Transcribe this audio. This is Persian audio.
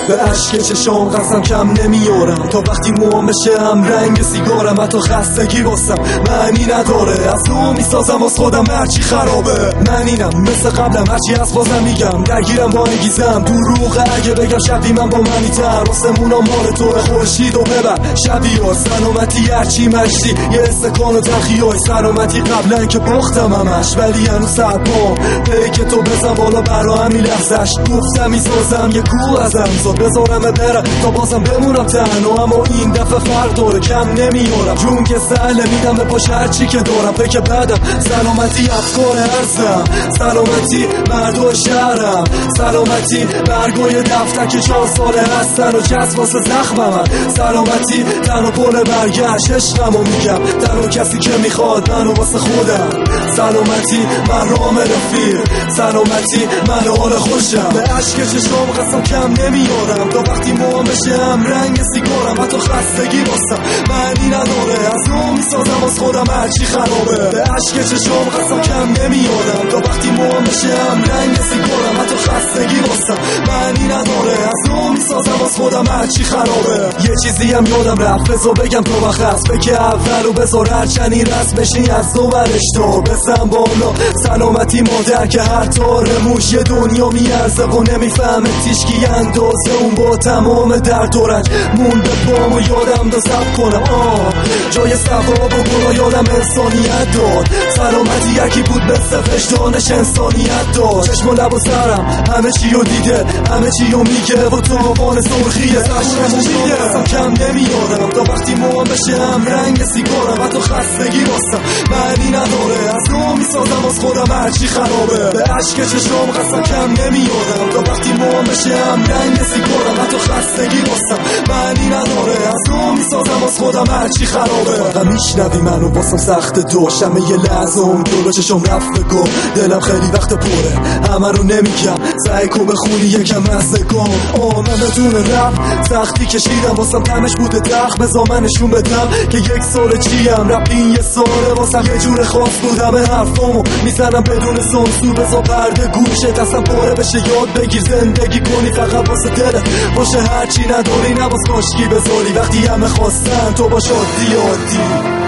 به اشک چشام قسم کم نمیارم تا وقتی موام بشه هم رنگ سیگارم. حتی خستگی واسم معنی نداره، از تو میسازم از خودم هرچی خرابه. من اینم مثل قبلم هرچی از بازم میگم، درگیرم با انگیزم دروغه اگه بگم شبی من با منی تر. آسمونم مال توه خورشید و ببر شبی ها سلامتی هرچی مشتی یه استکان و تلخیای سلامتی قبلا که باختم همش ولی هنوز سرپام پیک تو بزن بالا برا همین لحظش. گفتم میسازم یه کوه ازم زاد بذارم برم تا بازم بمونم تنها، اما این دفعه فرق داره کم نمیارم. جون که سهله میدم به پاش هرچی که دارم. فکر بدم سلامتی افکار ارزم، سلامتی مردو شهرم، سلامتی برگای دفتر که 4 ساله هستن و جذب واسه زخمم. سلامتی تنها پل برگشت عشقمو میگم تنها کسی که میخواد منو واسه خودم. سلامتی من رام رفیق، سلامتی من حال خوشم. به اشک چشام قسم کم نمیارم تا وقتی موام بشه هم رنگ سیگارم. حتی خستگی واسم معنی نداره، از تو میسازم از خودم هرچی خرابه. به اشک چشام قسم کم نمیارم تا وقتی موام بشه هم رنگ سیگارم. حتی خستگی واسم معنی نداره، از تو میسازم از خودم هرچی خرابه. یه چیزی هم یادم رفت بذار بگم تو وقت فکر اولو بذار هرچنی رسمشی از دو برش تو بزن بالا. سلامتی مادر که هر تار موش یه دنیا میارزه و نمیفهمه تیشکی اندازه اون با تمام درد و رنج مونده پامو یادم دا سب کنم جای ثواب و گناه یادم انسانیت داد. سلامتی یکی بود مثل وجدانش انسانیت داد. چشم و لب و سرم همه چی رو دیده همه چی رو میگه و تو آبان سرخیه سشمو میده. اصلا کم نمیارم تا وقتی موام بشه هم رنگ سیگارم. حتی خستگی واسم معنی نداره، از تو میسازم از خودم هرچی خرابه. به اشک چشام قسم کم نمیارم تا وقتی موام بشه هم رنگ سیگارم. حتی خستگی واسم معنی نداره، از تو میسازم از خودم هرچی خرابه. فقط میشنوی منو واسم سخت دوشم یه لحظه اون جلو چشم رفت گم. دلم خیلی وقت پره همه رو نمیگم سعی کن بخونی یکم مزدگم. من بدون رفت سختی کشیدم واسم تمش بوده تخت بزا من نشون بدم که 1 سال چیم. رپ این 1 ساله واسم یه جور خاص بودم حرفامو میزنم بدون سانسور بزا پرده گوشت اصلا پاره بشه یاد بگیر زندگی کنی فقط واسه دلت باشه هرچی نداری نباز کاشکی بذاری وقتی همه خواستن تو باش عادی عادی.